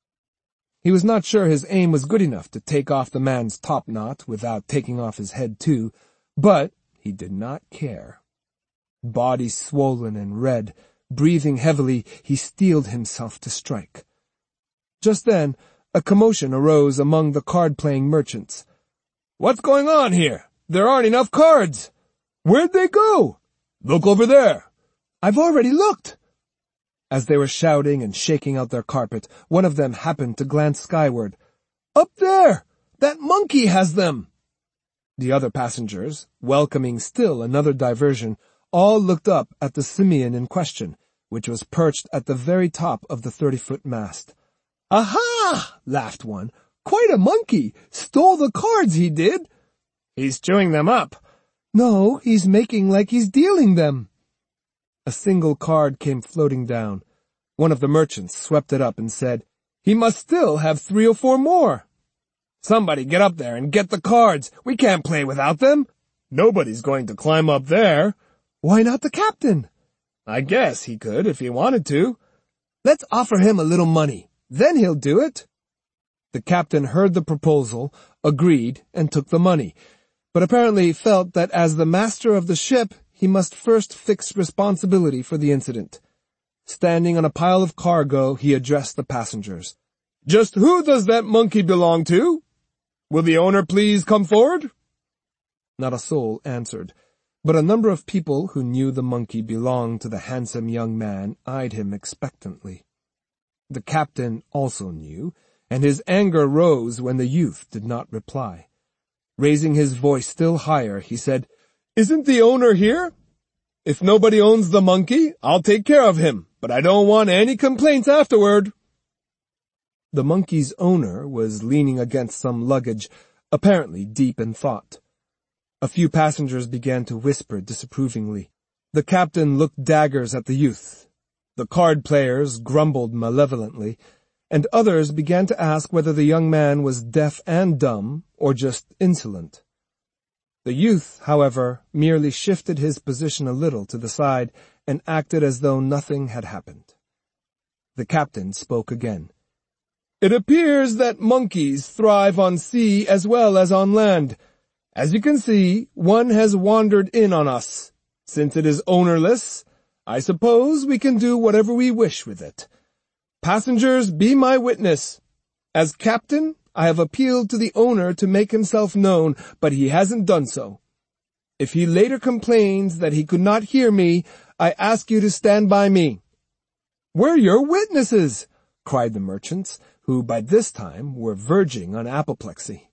Speaker 1: He was not sure his aim was good enough to take off the man's topknot without taking off his head too, but he did not care. Body swollen and red, breathing heavily, he steeled himself to strike. Just then, a commotion arose among the card-playing merchants. "What's going on here? There aren't enough cards! Where'd they go? Look over there! I've already looked!" As they were shouting and shaking out their carpet, one of them happened to glance skyward. "Up there! That monkey has them!" The other passengers, welcoming still another diversion, all looked up at the simian in question, which was perched at the very top of the thirty-foot mast. "Aha!" laughed one. "Quite a monkey! Stole the cards, he did!" "He's chewing them up." "No, he's making like he's dealing them." A single card came floating down. One of the merchants swept it up and said, "He must still have three or four more." "Somebody get up there and get the cards. We can't play without them." "Nobody's going to climb up there." "Why not the captain?" "I guess he could if he wanted to." "Let's offer him a little money. Then he'll do it." The captain heard the proposal, agreed, and took the money, but apparently felt that as the master of the ship, he must first fix responsibility for the incident. Standing on a pile of cargo, he addressed the passengers. "Just who does that monkey belong to? Will the owner please come forward?" Not a soul answered, but a number of people who knew the monkey belonged to the handsome young man eyed him expectantly. The captain also knew, and his anger rose when the youth did not reply. Raising his voice still higher, he said, "Isn't the owner here? If nobody owns the monkey, I'll take care of him, but I don't want any complaints afterward." The monkey's owner was leaning against some luggage, apparently deep in thought. A few passengers began to whisper disapprovingly. The captain looked daggers at the youth. The card players grumbled malevolently, and others began to ask whether the young man was deaf and dumb, or just insolent. The youth, however, merely shifted his position a little to the side and acted as though nothing had happened. The captain spoke again. "It appears that monkeys thrive on sea as well as on land. As you can see, one has wandered in on us. Since it is ownerless, I suppose we can do whatever we wish with it. Passengers, be my witness. As captain, I have appealed to the owner to make himself known, but he hasn't done so. If he later complains that he could not hear me, I ask you to stand by me." "We're your witnesses," cried the merchants, who by this time were verging on apoplexy.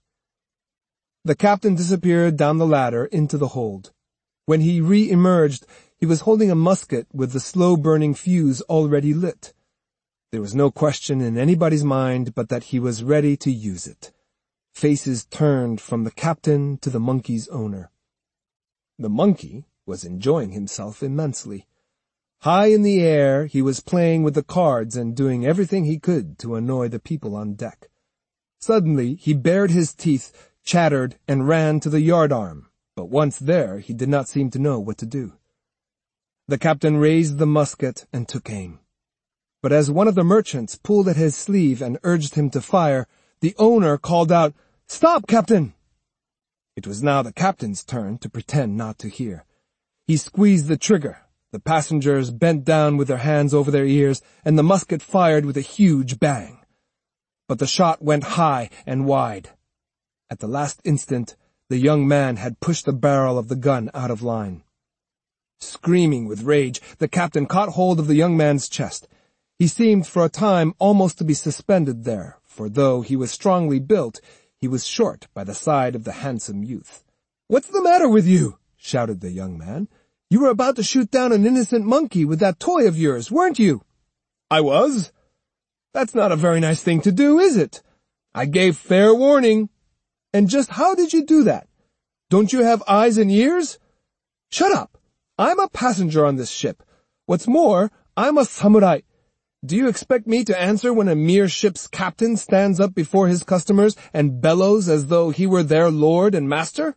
Speaker 1: The captain disappeared down the ladder into the hold. When he re-emerged, he was holding a musket with the slow-burning fuse already lit. There was no question in anybody's mind but that he was ready to use it. Faces turned from the captain to the monkey's owner. The monkey was enjoying himself immensely. High in the air, he was playing with the cards and doing everything he could to annoy the people on deck. Suddenly, he bared his teeth, chattered, and ran to the yardarm, but once there, he did not seem to know what to do. The captain raised the musket and took aim. But as one of the merchants pulled at his sleeve and urged him to fire, the owner called out, "Stop, Captain!" It was now the captain's turn to pretend not to hear. He squeezed the trigger. The passengers bent down with their hands over their ears, and the musket fired with a huge bang. But the shot went high and wide. At the last instant, the young man had pushed the barrel of the gun out of line. Screaming with rage, the captain caught hold of the young man's chest. He seemed for a time almost to be suspended there, for though he was strongly built, he was short by the side of the handsome youth. "What's the matter with you?" shouted the young man. "You were about to shoot down an innocent monkey with that toy of yours, weren't you?" "I was." "That's not a very nice thing to do, is it?" "I gave fair warning." "And just how did you do that? Don't you have eyes and ears?" "Shut up! I'm a passenger on this ship. What's more, I'm a samurai. Do you expect me to answer when a mere ship's captain stands up before his customers and bellows as though he were their lord and master?"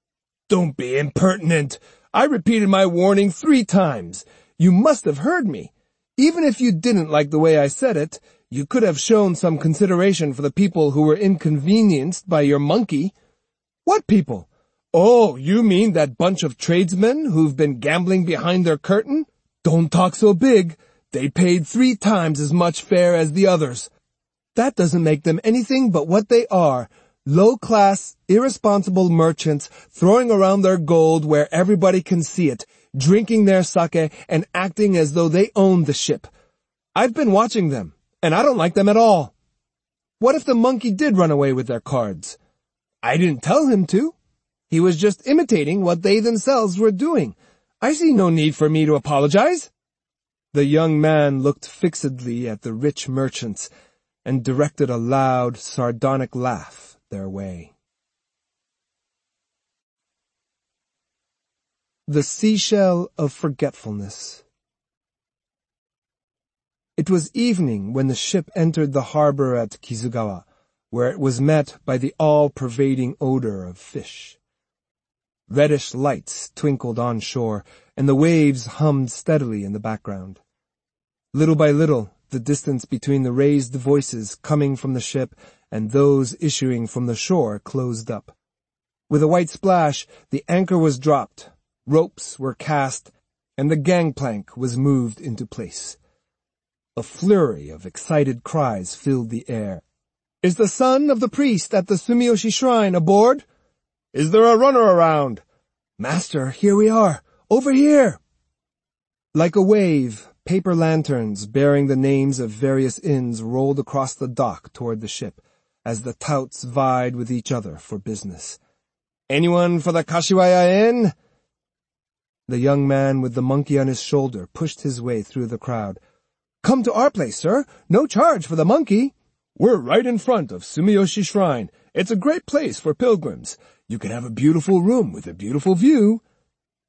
Speaker 1: "Don't be impertinent. I repeated my warning three times. You must have heard me. Even if you didn't like the way I said it, you could have shown some consideration for the people who were inconvenienced by your monkey." "What people?" "Oh, you mean that bunch of tradesmen who've been gambling behind their curtain? Don't talk so big. They paid three times as much fare as the others. That doesn't make them anything but what they are. Low-class, irresponsible merchants throwing around their gold where everybody can see it, drinking their sake and acting as though they owned the ship. I've been watching them, and I don't like them at all. What if the monkey did run away with their cards? I didn't tell him to. He was just imitating what they themselves were doing. I see no need for me to apologize." The young man looked fixedly at the rich merchants and directed a loud, sardonic laugh their way. The Seashell of Forgetfulness. It was evening when the ship entered the harbor at Kizugawa, where it was met by the all-pervading odor of fish. Reddish lights twinkled on shore, and the waves hummed steadily in the background. Little by little, the distance between the raised voices coming from the ship and those issuing from the shore closed up. With a white splash, the anchor was dropped, ropes were cast, and the gangplank was moved into place. A flurry of excited cries filled the air. "Is the son of the priest at the Sumiyoshi Shrine aboard?" "Is there a runner around?" "Master, here we are. Over here." Like a wave, paper lanterns bearing the names of various inns rolled across the dock toward the ship, as the touts vied with each other for business. "Anyone for the Kashiwaya Inn?" The young man with the monkey on his shoulder pushed his way through the crowd. "Come to our place, sir. No charge for the monkey." "We're right in front of Sumiyoshi Shrine. It's a great place for pilgrims. You can have a beautiful room with a beautiful view."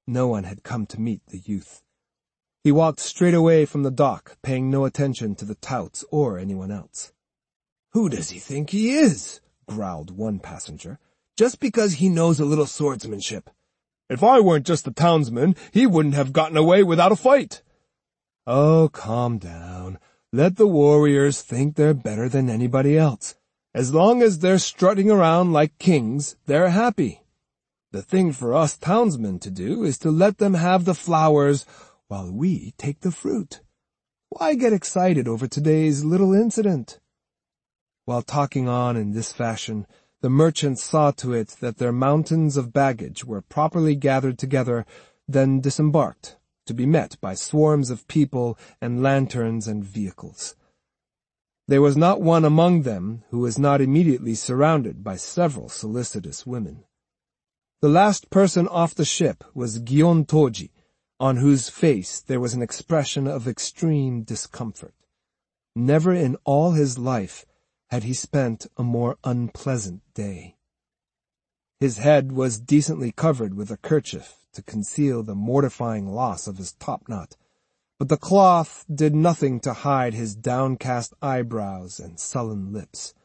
Speaker 1: No one had come to meet the youth. He walked straight away from the dock, paying no attention to the touts or anyone else. "Who does he think he is?" growled one passenger. "Just because he knows a little swordsmanship. If I weren't just a townsman, he wouldn't have gotten away without a fight." "Oh, calm down. Let the warriors think they're better than anybody else. As long as they're strutting around like kings, they're happy. The thing for us townsmen to do is to let them have the flowers while we take the fruit. Why get excited over today's little incident?" While talking on in this fashion, the merchants saw to it that their mountains of baggage were properly gathered together, then disembarked, to be met by swarms of people and lanterns and vehicles. There was not one among them who was not immediately surrounded by several solicitous women. The last person off the ship was Gion Toji, on whose face there was an expression of extreme discomfort. Never in all his life had he spent a more unpleasant day. His head was decently covered with a kerchief to conceal the mortifying loss of his topknot, but the cloth did nothing to hide his downcast eyebrows and sullen lips.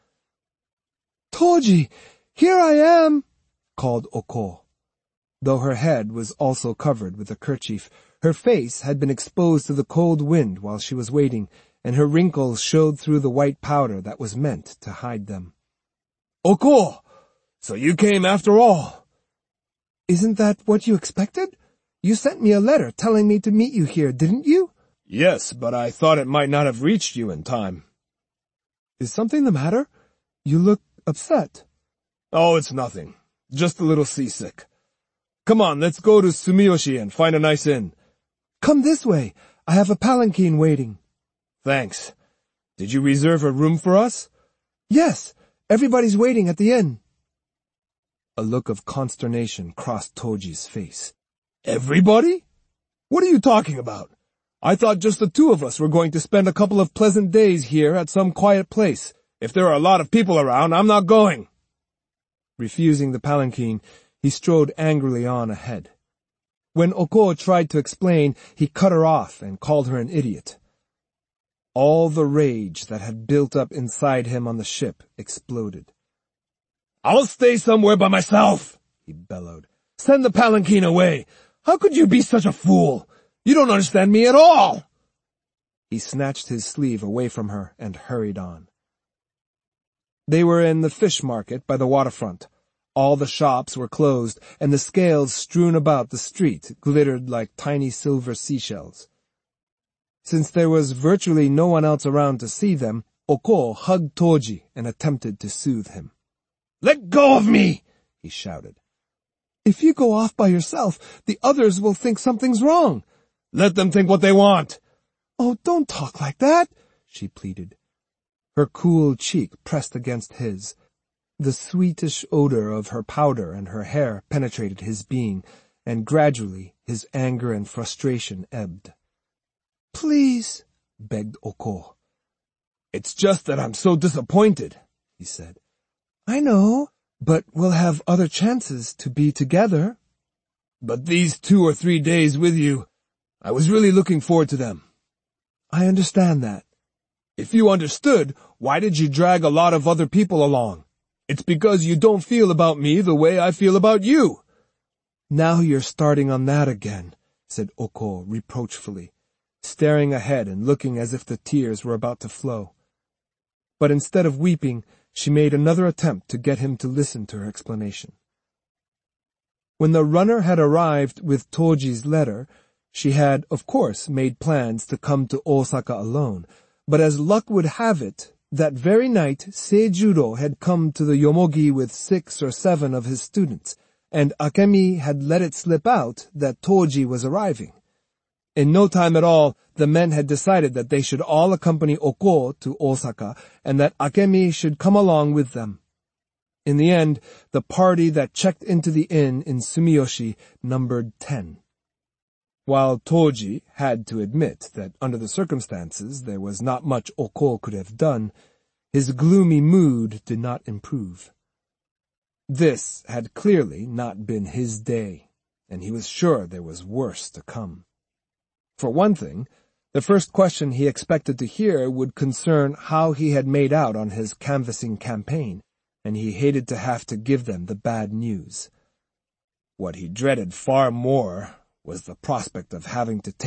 Speaker 1: "Toji, here I am," called Oko. Though her head was also covered with a kerchief, her face had been exposed to the cold wind while she was waiting, and her wrinkles showed through the white powder that was meant to hide them. "Oko! So you came after all." "Isn't that what you expected? You sent me a letter telling me to meet you here, didn't you?" "Yes, but I thought it might not have reached you in time." "Is something the matter? You look upset." "Oh, it's nothing. Just a little seasick. Come on, let's go to Sumiyoshi and find a nice inn." "Come this way. I have a palanquin waiting." "Thanks. Did you reserve a room for us?" "Yes. Everybody's waiting at the inn." A look of consternation crossed Toji's face. "Everybody? What are you talking about? I thought just the two of us were going to spend a couple of pleasant days here at some quiet place. If there are a lot of people around, I'm not going." Refusing the palanquin, he strode angrily on ahead. When Oko tried to explain, he cut her off and called her an idiot. All the rage that had built up inside him on the ship exploded. "I'll stay somewhere by myself," he bellowed. "Send the palanquin away. How could you be such a fool? You don't understand me at all." He snatched his sleeve away from her and hurried on. They were in the fish market by the waterfront. All the shops were closed, and the scales strewn about the street glittered like tiny silver seashells. Since there was virtually no one else around to see them, Oko hugged Toji and attempted to soothe him. "Let go of me!" he shouted. "If you go off by yourself, the others will think something's wrong." "Let them think what they want." "Oh, don't talk like that," she pleaded. Her cool cheek pressed against his. The sweetish odor of her powder and her hair penetrated his being, and gradually his anger and frustration ebbed. "Please," begged Oko. "It's just that I'm so disappointed," he said. "I know, but we'll have other chances to be together." "But these two or three days with you, I was really looking forward to them." "I understand that." "If you understood, why did you drag a lot of other people along? It's because you don't feel about me the way I feel about you." "Now you're starting on that again," said Oko reproachfully, staring ahead and looking as if the tears were about to flow. But instead of weeping, she made another attempt to get him to listen to her explanation. When the runner had arrived with Toji's letter, she had, of course, made plans to come to Osaka alone, but as luck would have it, that very night Seijuro had come to the Yomogi with six or seven of his students, and Akemi had let it slip out that Toji was arriving. In no time at all, the men had decided that they should all accompany Oko to Osaka, and that Akemi should come along with them. In the end, the party that checked into the inn in Sumiyoshi numbered ten. While Toji had to admit that under the circumstances there was not much Oko could have done, his gloomy mood did not improve. This had clearly not been his day, and he was sure there was worse to come. For one thing, the first question he expected to hear would concern how he had made out on his canvassing campaign, and he hated to have to give them the bad news. What he dreaded far more was the prospect of having to take